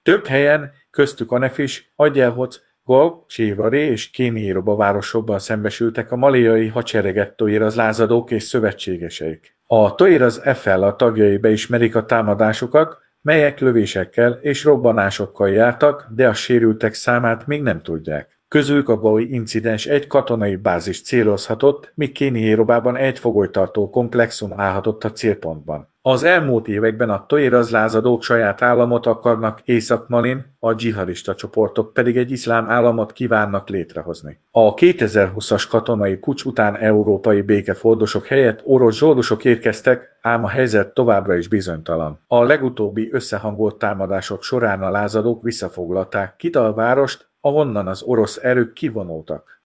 Több helyen, köztük Anef-is, Agyelhoc, Gol, Sévaré és Kémiéroba városokban szembesültek a maliai hadsereget Toiraz lázadók és szövetségeseik. A Toiraz FLA tagjai beismerik a támadásokat, melyek lövésekkel és robbanásokkal jártak, de a sérültek számát még nem tudják. Közülük a Goli incidens egy katonai bázis célozhatott, míg Kémiérobában egy fogolytartó komplexum állhatott a célpontban. Az elmúlt években a Toiraz lázadók saját államot akarnak Észak-Malin, a dzsihadista csoportok pedig egy iszlám államot kívánnak létrehozni. A 2020-as katonai puccs után európai békefordosok helyett orosz zsoldosok érkeztek, ám a helyzet továbbra is bizonytalan. A legutóbbi összehangolt támadások során a lázadók visszafoglalták Kidal várost, ahonnan az orosz erők kivonultak.